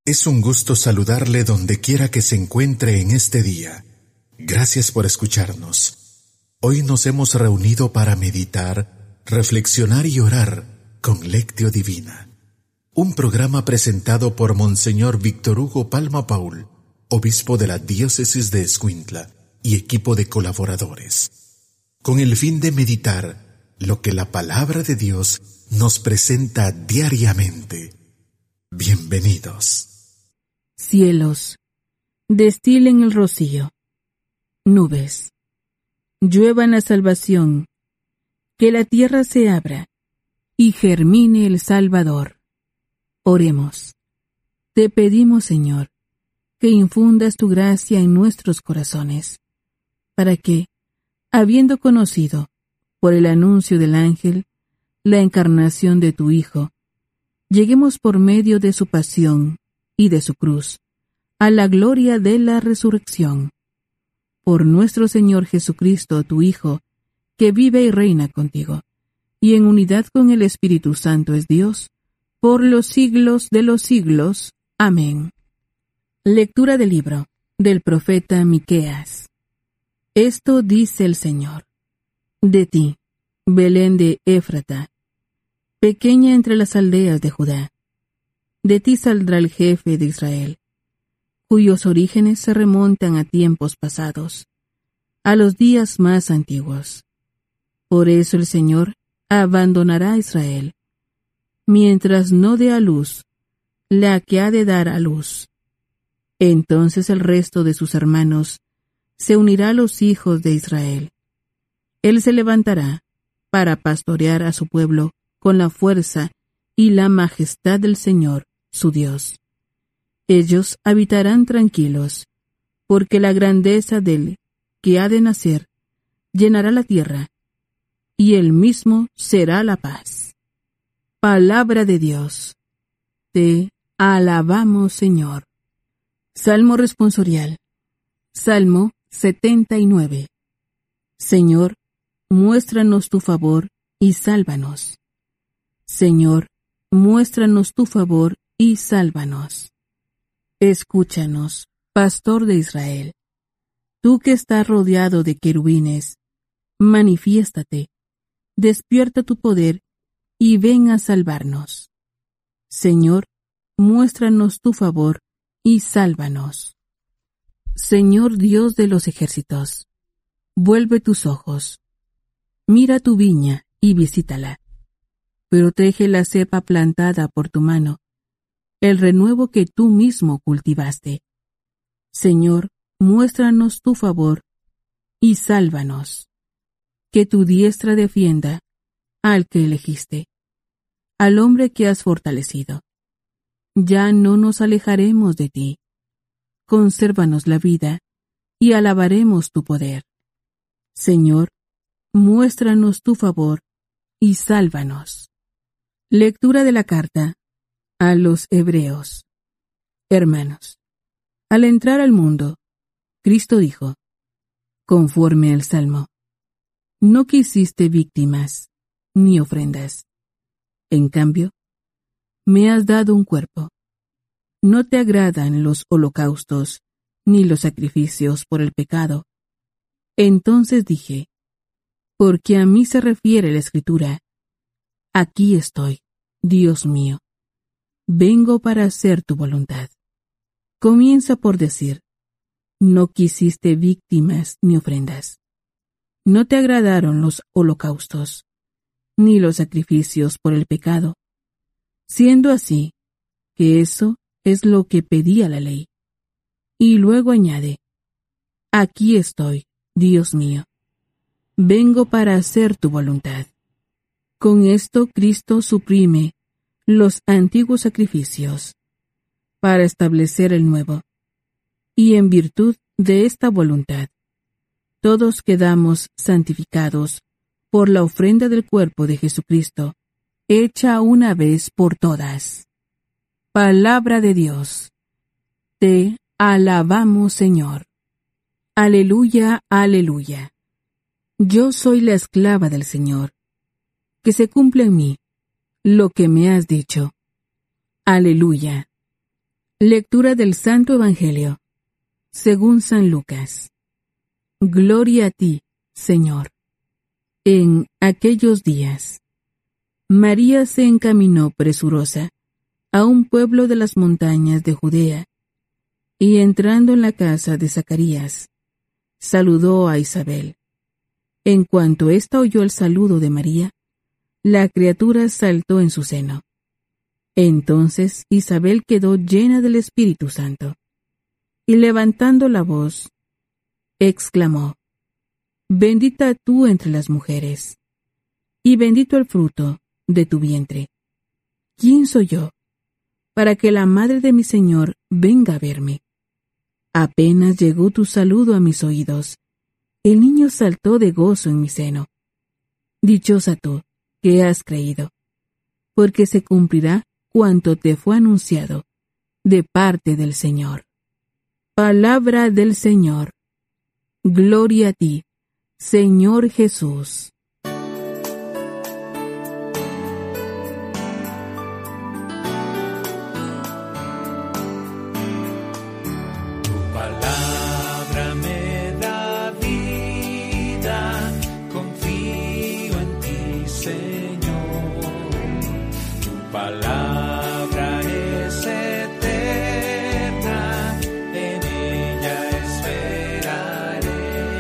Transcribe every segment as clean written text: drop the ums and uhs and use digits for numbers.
Es un gusto saludarle donde quiera que se encuentre en este día. Gracias por escucharnos. Hoy nos hemos reunido para meditar, reflexionar y orar con Lectio Divina. Un programa presentado por Monseñor Víctor Hugo Palma Paul, obispo de la diócesis de Escuintla y equipo de colaboradores, con el fin de meditar lo que la palabra de Dios nos presenta diariamente. Bienvenidos. Cielos, destilen el rocío. Nubes, lluevan la salvación. Que la tierra se abra y germine el Salvador. Oremos. Te pedimos, Señor, que infundas tu gracia en nuestros corazones, para que, habiendo conocido, por el anuncio del ángel, la encarnación de tu Hijo, lleguemos por medio de su pasión y de su cruz, a la gloria de la resurrección. Por nuestro Señor Jesucristo, tu Hijo, que vive y reina contigo, y en unidad con el Espíritu Santo es Dios, por los siglos de los siglos. Amén. Lectura del libro del profeta Miqueas. Esto dice el Señor: de ti, Belén de Éfrata, pequeña entre las aldeas de Judá, de ti saldrá el jefe de Israel, cuyos orígenes se remontan a tiempos pasados, a los días más antiguos. Por eso el Señor abandonará a Israel, mientras no dé a luz la que ha de dar a luz. Entonces el resto de sus hermanos se unirá a los hijos de Israel. Él se levantará para pastorear a su pueblo con la fuerza y la majestad del Señor, su Dios. Ellos habitarán tranquilos, porque la grandeza del que ha de nacer llenará la tierra, y él mismo será la paz. Palabra de Dios. Te alabamos, Señor. Salmo responsorial. Salmo 79. Señor, muéstranos tu favor y sálvanos. Señor, muéstranos tu favor y sálvanos. Escúchanos, pastor de Israel. Tú que estás rodeado de querubines, manifiéstate, despierta tu poder y ven a salvarnos. Señor, muéstranos tu favor y sálvanos. Señor Dios de los ejércitos, vuelve tus ojos, mira tu viña y visítala. Protege la cepa plantada por tu mano, el renuevo que tú mismo cultivaste. Señor, muéstranos tu favor y sálvanos. Que tu diestra defienda al que elegiste, al hombre que has fortalecido. Ya no nos alejaremos de ti. Consérvanos la vida y alabaremos tu poder. Señor, muéstranos tu favor y sálvanos. Lectura de la carta a los Hebreos. Hermanos, al entrar al mundo, Cristo dijo, conforme al Salmo: no quisiste víctimas ni ofrendas. En cambio, me has dado un cuerpo. No te agradan los holocaustos ni los sacrificios por el pecado. Entonces dije, porque a mí se refiere la Escritura: aquí estoy, Dios mío, vengo para hacer tu voluntad. Comienza por decir, no quisiste víctimas ni ofrendas. No te agradaron los holocaustos, ni los sacrificios por el pecado, siendo así que eso es lo que pedía la ley. Y luego añade, aquí estoy, Dios mío, vengo para hacer tu voluntad. Con esto Cristo suprime los antiguos sacrificios para establecer el nuevo, y en virtud de esta voluntad, todos quedamos santificados por la ofrenda del cuerpo de Jesucristo, hecha una vez por todas. Palabra de Dios. Te alabamos, Señor. Aleluya, aleluya. Yo soy la esclava del Señor. Que se cumpla en mí lo que me has dicho. Aleluya. Lectura del Santo Evangelio, según San Lucas. Gloria a ti, Señor. En aquellos días, María se encaminó presurosa a un pueblo de las montañas de Judea, y entrando en la casa de Zacarías, saludó a Isabel. En cuanto ésta oyó el saludo de María, la criatura saltó en su seno. Entonces Isabel quedó llena del Espíritu Santo, y levantando la voz, exclamó: Bendita tú entre las mujeres, y bendito el fruto de tu vientre. ¿Quién soy yo para que la madre de mi Señor venga a verme? Apenas llegó tu saludo a mis oídos, el niño saltó de gozo en mi seno. Dichosa tú, que has creído, porque se cumplirá cuanto te fue anunciado de parte del Señor. Palabra del Señor. Gloria a ti, Señor Jesús. Palabra me da vida, confío en ti, Señor. Tu palabra es eterna, en ella esperaré.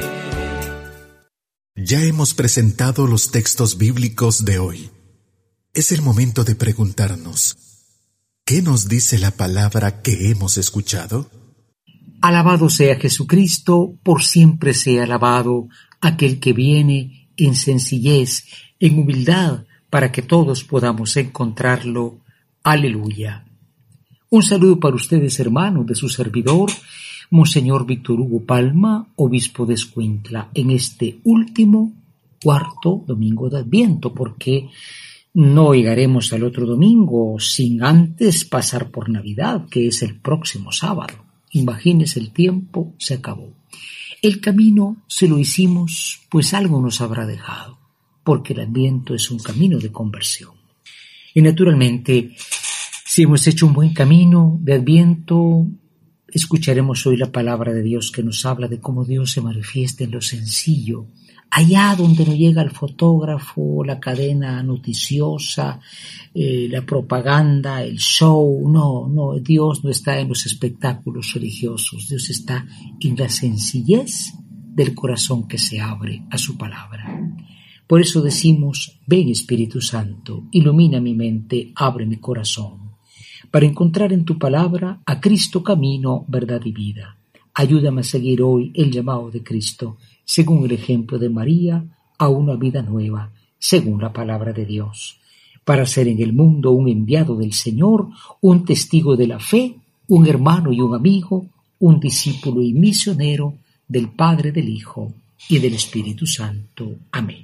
Ya hemos presentado los textos bíblicos de hoy. Es el momento de preguntarnos: ¿qué nos dice la palabra que hemos escuchado? Alabado sea Jesucristo, por siempre sea alabado aquel que viene en sencillez, en humildad, para que todos podamos encontrarlo. Aleluya. Un saludo para ustedes, hermanos, de su servidor, Monseñor Víctor Hugo Palma, obispo de Escuintla, en este último cuarto domingo de Adviento, porque no llegaremos al otro domingo sin antes pasar por Navidad, que es el próximo sábado. Imagínese, el tiempo se acabó. El camino, si lo hicimos, pues algo nos habrá dejado, porque el Adviento es un camino de conversión. Y naturalmente, si hemos hecho un buen camino de Adviento, escucharemos hoy la palabra de Dios que nos habla de cómo Dios se manifiesta en lo sencillo, allá donde no llega el fotógrafo, la cadena noticiosa, la propaganda, el show. No, Dios no está en los espectáculos religiosos. Dios está en la sencillez del corazón que se abre a su palabra. Por eso decimos: ven Espíritu Santo, ilumina mi mente, abre mi corazón, para encontrar en tu palabra a Cristo, camino, verdad y vida. Ayúdame a seguir hoy el llamado de Cristo, según el ejemplo de María, a una vida nueva, según la palabra de Dios, para ser en el mundo un enviado del Señor, un testigo de la fe, un hermano y un amigo, un discípulo y misionero del Padre, del Hijo y del Espíritu Santo. Amén.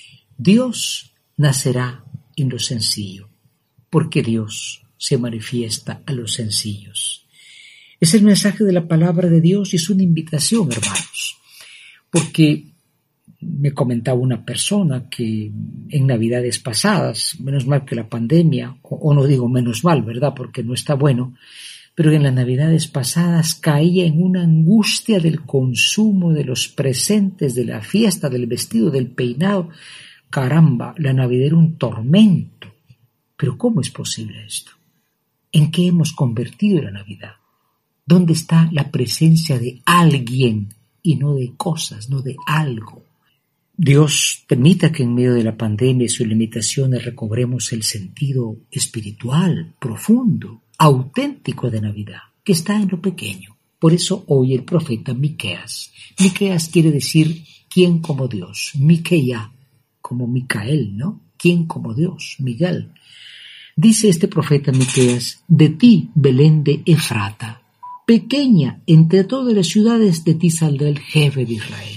Dios nacerá en lo sencillo, porque Dios se manifiesta a los sencillos. Es el mensaje de la palabra de Dios y es una invitación, hermanos. Porque me comentaba una persona que en Navidades pasadas, menos mal que la pandemia, o no digo menos mal, ¿verdad?, porque no está bueno, pero en las Navidades pasadas caía en una angustia del consumo de los presentes, de la fiesta, del vestido, del peinado. Caramba, la Navidad era un tormento. Pero ¿cómo es posible esto? ¿En qué hemos convertido la Navidad? ¿Dónde está la presencia de alguien y no de cosas, no de algo? Dios permita que en medio de la pandemia y sus limitaciones recobremos el sentido espiritual, profundo, auténtico de Navidad, que está en lo pequeño. Por eso hoy el profeta Miqueas. Miqueas quiere decir ¿quién como Dios? Miqueia, como Micael, ¿no? ¿Quién como Dios? Miguel. Dice este profeta Miqueas: de ti, Belén de Efrata, pequeña entre todas las ciudades, de ti saldrá el jefe de Israel.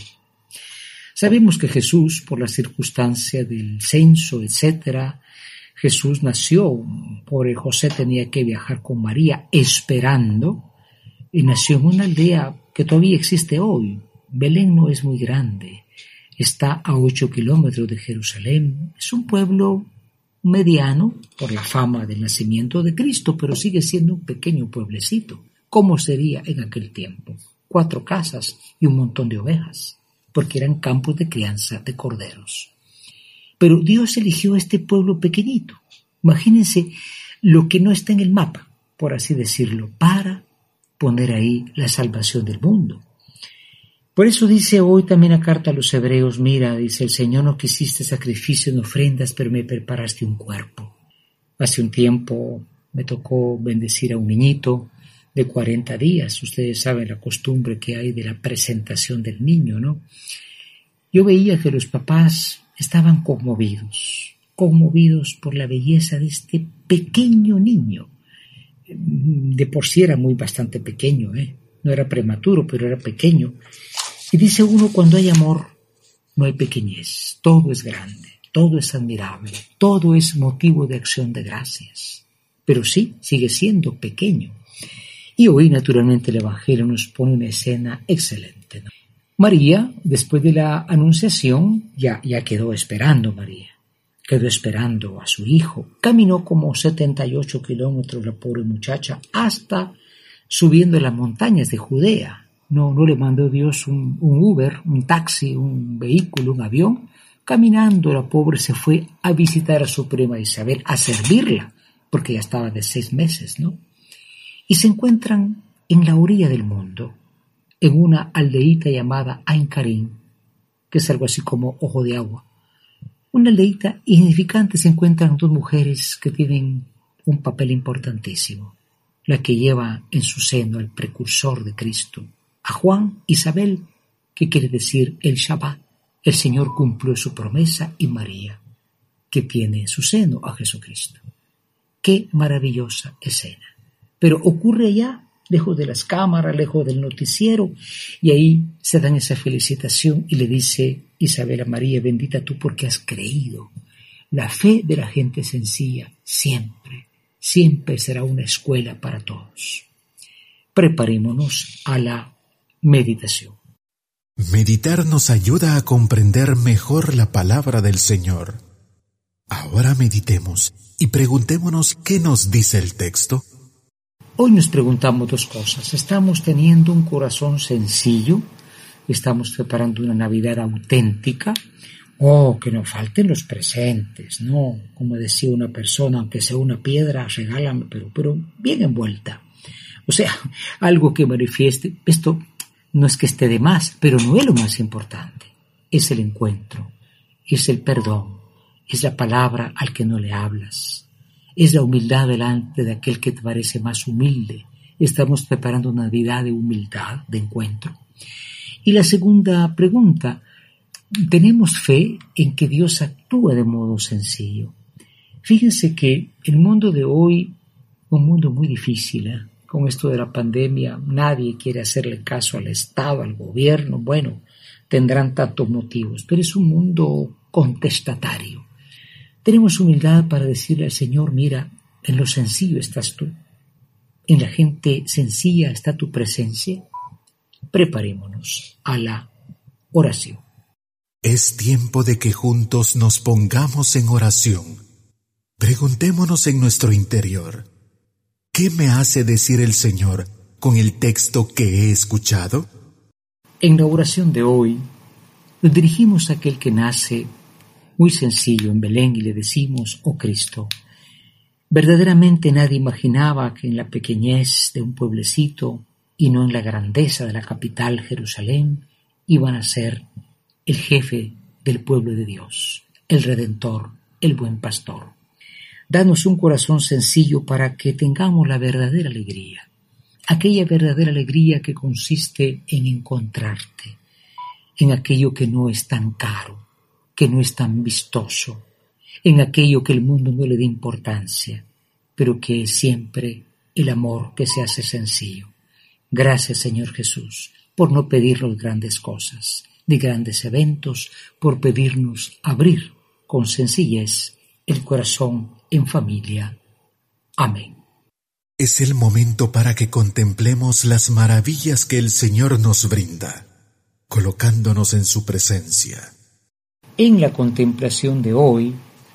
Sabemos que Jesús, por la circunstancia del censo, etc., Jesús nació, pobre José tenía que viajar con María esperando, y nació en una aldea que todavía existe hoy. Belén no es muy grande, está a 8 kilómetros de Jerusalén, es un pueblo mediano por la fama del nacimiento de Cristo, pero sigue siendo un pequeño pueblecito. ¿Cómo sería en aquel tiempo? 4 casas y un montón de ovejas, porque eran campos de crianza de corderos. Pero Dios eligió este pueblo pequeñito. Imagínense lo que no está en el mapa, por así decirlo, para poner ahí la salvación del mundo. Por eso dice hoy también la carta a los hebreos, mira, dice, el Señor no quisiste sacrificio ni ofrendas, pero me preparaste un cuerpo. Hace un tiempo me tocó bendecir a un niñito de 40 días. Ustedes saben la costumbre que hay de la presentación del niño, ¿no? Yo veía que los papás estaban conmovidos por la belleza de este pequeño niño. De por sí era bastante pequeño, no era prematuro, pero era pequeño. Y dice uno, cuando hay amor, no hay pequeñez, todo es grande, todo es admirable, todo es motivo de acción de gracias. Pero sí, sigue siendo pequeño. Y hoy, naturalmente, el Evangelio nos pone una escena excelente, ¿no? María, después de la anunciación, ya quedó esperando María. Quedó esperando a su hijo. Caminó como 78 kilómetros la pobre muchacha hasta subiendo las montañas de Judea. No le mandó Dios un Uber, un taxi, un vehículo, un avión. Caminando la pobre se fue a visitar a su prima Isabel, a servirla, porque ya estaba de 6 meses, ¿no? Y se encuentran en la orilla del mundo, en una aldeíta llamada Ain Karim, que es algo así como ojo de agua. Una aldeíta insignificante. Se encuentran 2 mujeres que tienen un papel importantísimo. La que lleva en su seno al precursor de Cristo, a Juan, Isabel, que quiere decir el Shabbat. El Señor cumplió su promesa, y María, que tiene en su seno a Jesucristo. Qué maravillosa escena. Pero ocurre allá, lejos de las cámaras, lejos del noticiero, y ahí se dan esa felicitación y le dice Isabel a María, bendita tú porque has creído. La fe de la gente sencilla siempre será una escuela para todos. Preparémonos a la meditación. Meditar nos ayuda a comprender mejor la palabra del Señor. Ahora meditemos y preguntémonos qué nos dice el texto. Hoy nos preguntamos 2 cosas. ¿Estamos teniendo un corazón sencillo? ¿Estamos preparando una Navidad auténtica? Que no falten los presentes, ¿no? Como decía una persona, aunque sea una piedra, regálame, pero bien envuelta. O sea, algo que manifieste. Esto no es que esté de más, pero no es lo más importante. Es el encuentro, es el perdón, es la palabra al que no le hablas. Es la humildad delante de aquel que te parece más humilde. Estamos preparando una Navidad de humildad, de encuentro. Y la segunda pregunta, ¿tenemos fe en que Dios actúa de modo sencillo? Fíjense que el mundo de hoy, un mundo muy difícil, con esto de la pandemia, nadie quiere hacerle caso al Estado, al gobierno. Bueno, tendrán tantos motivos, pero es un mundo contestatario. Tenemos humildad para decirle al Señor, mira, en lo sencillo estás tú, en la gente sencilla está tu presencia. Preparémonos a la oración. Es tiempo de que juntos nos pongamos en oración. Preguntémonos en nuestro interior, ¿qué me hace decir el Señor con el texto que he escuchado? En la oración de hoy, nos dirigimos a aquel que nace muy sencillo en Belén y le decimos, oh Cristo, verdaderamente nadie imaginaba que en la pequeñez de un pueblecito y no en la grandeza de la capital Jerusalén iban a ser el jefe del pueblo de Dios, el Redentor, el buen pastor. Danos un corazón sencillo para que tengamos la verdadera alegría, aquella verdadera alegría que consiste en encontrarte, en aquello que no es tan caro, que no es tan vistoso, en aquello que el mundo no le da importancia, pero que es siempre el amor que se hace sencillo. Gracias, Señor Jesús, por no pedirnos grandes cosas, ni grandes eventos, por pedirnos abrir con sencillez el corazón en familia. Amén. Es el momento para que contemplemos las maravillas que el Señor nos brinda, colocándonos en su presencia. En la contemplación de hoy,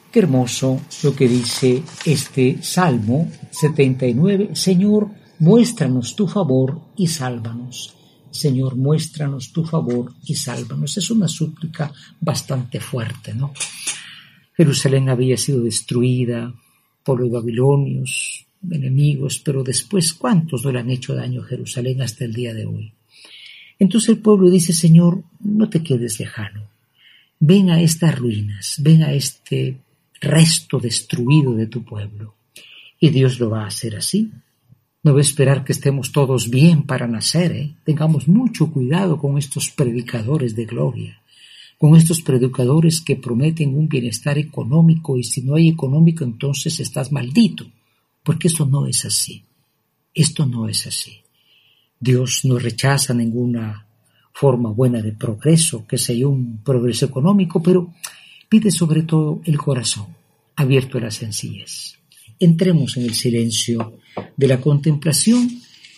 Qué hermoso lo que dice este Salmo 79. Señor, muéstranos tu favor y sálvanos. Señor, muéstranos tu favor y sálvanos. Es una súplica bastante fuerte, ¿no? Jerusalén había sido destruida por los babilonios, enemigos, pero después, ¿cuántos no le han hecho daño a Jerusalén hasta el día de hoy? Entonces el pueblo dice, Señor, no te quedes lejano. Ven a estas ruinas, ven a este resto destruido de tu pueblo. Y Dios lo va a hacer así. No va a esperar que estemos todos bien para nacer, Tengamos mucho cuidado con estos predicadores de gloria, con estos predicadores que prometen un bienestar económico y si no hay económico entonces estás maldito, porque esto no es así. Esto no es así. Dios no rechaza ninguna forma buena de progreso, que sea un progreso económico, pero pide sobre todo el corazón abierto a la sencillez. Entremos en el silencio de la contemplación.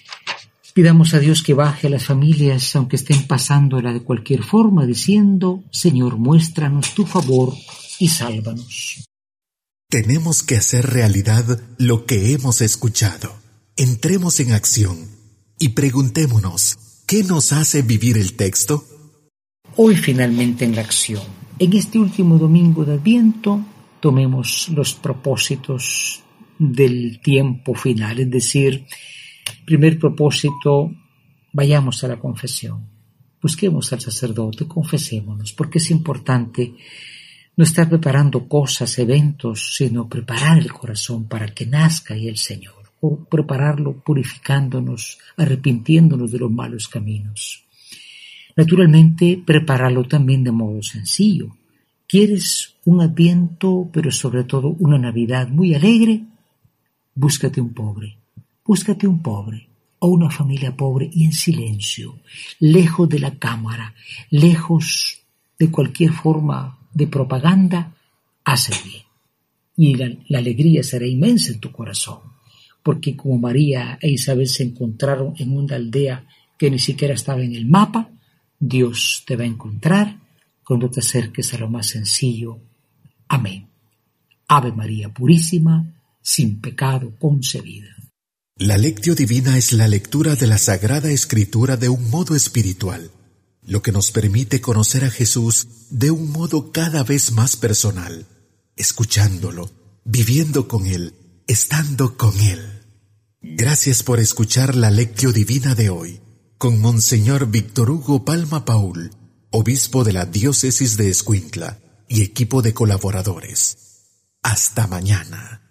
Pidamos a Dios que baje a las familias, aunque estén pasándola de cualquier forma, diciendo, Señor, muéstranos tu favor y sálvanos. Tenemos que hacer realidad lo que hemos escuchado. Entremos en acción y preguntémonos, ¿qué nos hace vivir el texto? Hoy finalmente en la acción. En este último domingo de Adviento, tomemos los propósitos del tiempo final, es decir, primer propósito, vayamos a la confesión, busquemos al sacerdote, confesémonos, porque es importante no estar preparando cosas, eventos, sino preparar el corazón para que nazca ahí el Señor, o prepararlo purificándonos, arrepintiéndonos de los malos caminos. Naturalmente, prepararlo también de modo sencillo. ¿Quieres un Adviento, pero sobre todo una Navidad muy alegre? Búscate un pobre o una familia pobre y en silencio, lejos de la cámara, lejos de cualquier forma de propaganda, haz el bien. Y la alegría será inmensa en tu corazón, porque como María e Isabel se encontraron en una aldea que ni siquiera estaba en el mapa, Dios te va a encontrar cuando te acerques a lo más sencillo. Amén. Ave María Purísima, sin pecado concebida. La Lectio Divina es la lectura de la Sagrada Escritura de un modo espiritual, lo que nos permite conocer a Jesús de un modo cada vez más personal, escuchándolo, viviendo con Él, estando con Él. Gracias por escuchar la Lectio Divina de hoy, con Monseñor Víctor Hugo Palma Paul, obispo de la Diócesis de Escuintla y equipo de colaboradores. Hasta mañana.